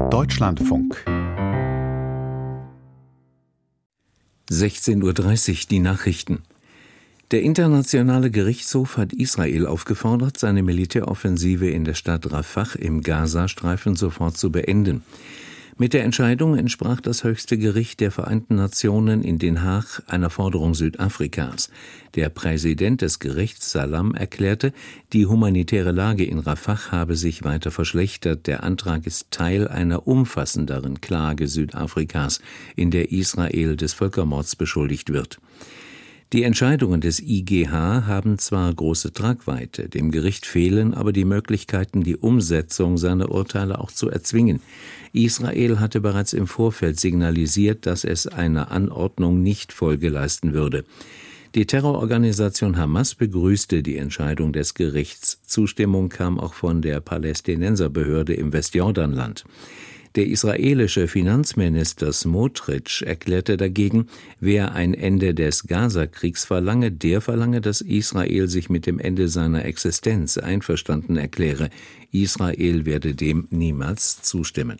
Deutschlandfunk 16:30 Uhr die Nachrichten. Der Internationale Gerichtshof hat Israel aufgefordert, seine Militäroffensive in der Stadt Rafah im Gazastreifen sofort zu beenden. Mit der Entscheidung entsprach das höchste Gericht der Vereinten Nationen in Den Haag einer Forderung Südafrikas. Der Präsident des Gerichts, Salam, erklärte, die humanitäre Lage in Rafah habe sich weiter verschlechtert. Der Antrag ist Teil einer umfassenderen Klage Südafrikas, in der Israel des Völkermords beschuldigt wird. Die Entscheidungen des IGH haben zwar große Tragweite, dem Gericht fehlen aber die Möglichkeiten, die Umsetzung seiner Urteile auch zu erzwingen. Israel hatte bereits im Vorfeld signalisiert, dass es einer Anordnung nicht Folge leisten würde. Die Terrororganisation Hamas begrüßte die Entscheidung des Gerichts. Zustimmung kam auch von der Palästinenserbehörde im Westjordanland. Der israelische Finanzminister Smotrich erklärte dagegen, wer ein Ende des Gaza-Kriegs verlange, der verlange, dass Israel sich mit dem Ende seiner Existenz einverstanden erkläre. Israel werde dem niemals zustimmen.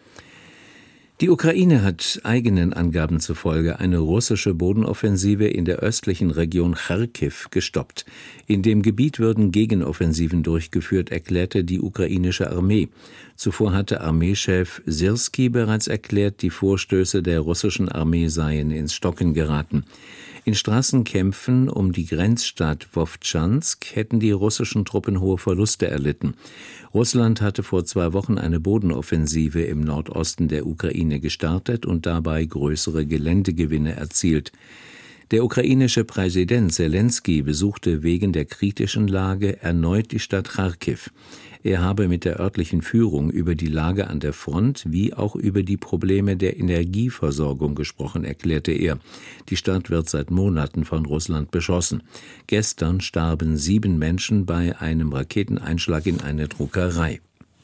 Die Ukraine hat eigenen Angaben zufolge eine russische Bodenoffensive in der östlichen Region Charkiw gestoppt. In dem Gebiet würden Gegenoffensiven durchgeführt, erklärte die ukrainische Armee. Zuvor hatte Armeechef Syrski bereits erklärt, die Vorstöße der russischen Armee seien ins Stocken geraten. In Straßenkämpfen um die Grenzstadt Wowtschansk hätten die russischen Truppen hohe Verluste erlitten. Russland hatte vor 2 Wochen eine Bodenoffensive im Nordosten der Ukraine gestartet und dabei größere Geländegewinne erzielt. Der ukrainische Präsident Selenskyj besuchte wegen der kritischen Lage erneut die Stadt Charkiw. Er habe mit der örtlichen Führung über die Lage an der Front wie auch über die Probleme der Energieversorgung gesprochen, erklärte er. Die Stadt wird seit Monaten von Russland beschossen. Gestern starben 7 Menschen bei einem Raketeneinschlag in eine Druckerei.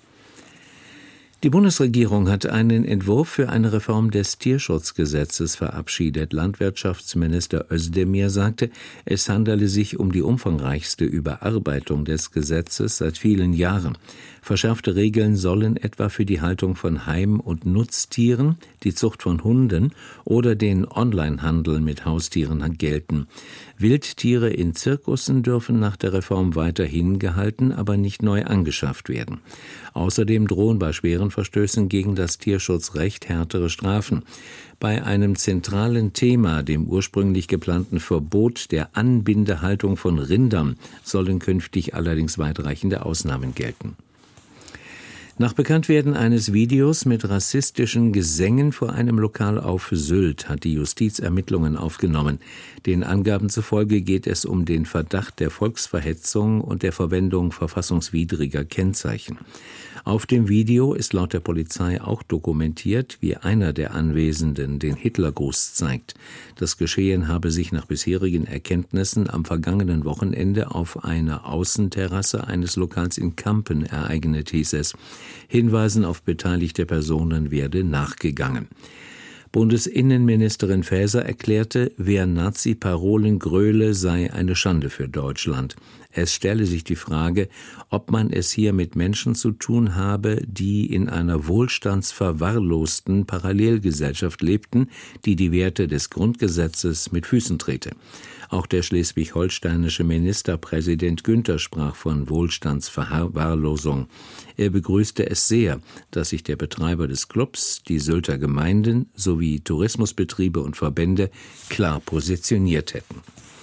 Die Bundesregierung hat einen Entwurf für eine Reform des Tierschutzgesetzes verabschiedet. Landwirtschaftsminister Özdemir sagte, es handele sich um die umfangreichste Überarbeitung des Gesetzes seit vielen Jahren. Verschärfte Regeln sollen etwa für die Haltung von Heim- und Nutztieren, die Zucht von Hunden oder den Onlinehandel mit Haustieren gelten. Wildtiere in Zirkussen dürfen nach der Reform weiterhin gehalten, aber nicht neu angeschafft werden. Außerdem drohen bei schweren Verstößen gegen das Tierschutzrecht härtere Strafen. Bei einem zentralen Thema, dem ursprünglich geplanten Verbot der Anbindehaltung von Rindern, sollen künftig allerdings weitreichende Ausnahmen gelten. Nach Bekanntwerden eines Videos mit rassistischen Gesängen vor einem Lokal auf Sylt hat die Justiz Ermittlungen aufgenommen. Den Angaben zufolge geht es um den Verdacht der Volksverhetzung und der Verwendung verfassungswidriger Kennzeichen. Auf dem Video ist laut der Polizei auch dokumentiert, wie einer der Anwesenden den Hitlergruß zeigt. Das Geschehen habe sich nach bisherigen Erkenntnissen am vergangenen Wochenende auf einer Außenterrasse eines Lokals in Kampen ereignet, hieß es. Hinweisen auf beteiligte Personen werde nachgegangen. Bundesinnenministerin Faeser erklärte, wer Nazi-Parolen gröle, sei eine Schande für Deutschland. Es stelle sich die Frage, ob man es hier mit Menschen zu tun habe, die in einer wohlstandsverwahrlosten Parallelgesellschaft lebten, die die Werte des Grundgesetzes mit Füßen trete. Auch der schleswig-holsteinische Ministerpräsident Günther sprach von Wohlstandsverwahrlosung. Er begrüßte es sehr, dass sich der Betreiber des Clubs, die Sylter Gemeinden sowie Tourismusbetriebe und Verbände klar positioniert hätten.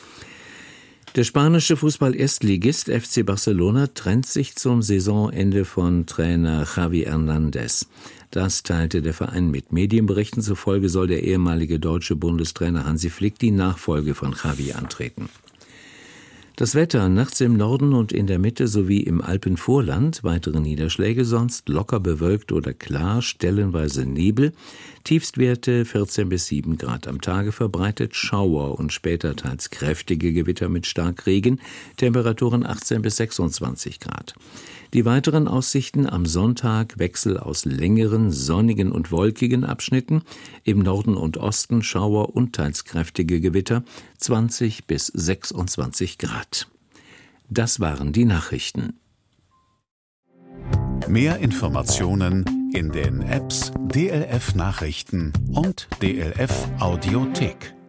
Der spanische Fußball-Erstligist FC Barcelona trennt sich zum Saisonende von Trainer Xavi Hernández. Das teilte der Verein mit. Medienberichten zufolge soll der ehemalige deutsche Bundestrainer Hansi Flick die Nachfolge von Xavi antreten. Das Wetter nachts im Norden und in der Mitte sowie im Alpenvorland, weitere Niederschläge, sonst locker bewölkt oder klar, stellenweise Nebel, Tiefstwerte 14 bis 7 Grad am Tage, verbreitet Schauer und später teils kräftige Gewitter mit Starkregen, Temperaturen 18 bis 26 Grad. Die weiteren Aussichten am Sonntag: Wechsel aus längeren, sonnigen und wolkigen Abschnitten, im Norden und Osten Schauer und teils kräftige Gewitter, 20 bis 26 Grad. Das waren die Nachrichten. Mehr Informationen in den Apps DLF Nachrichten und DLF Audiothek.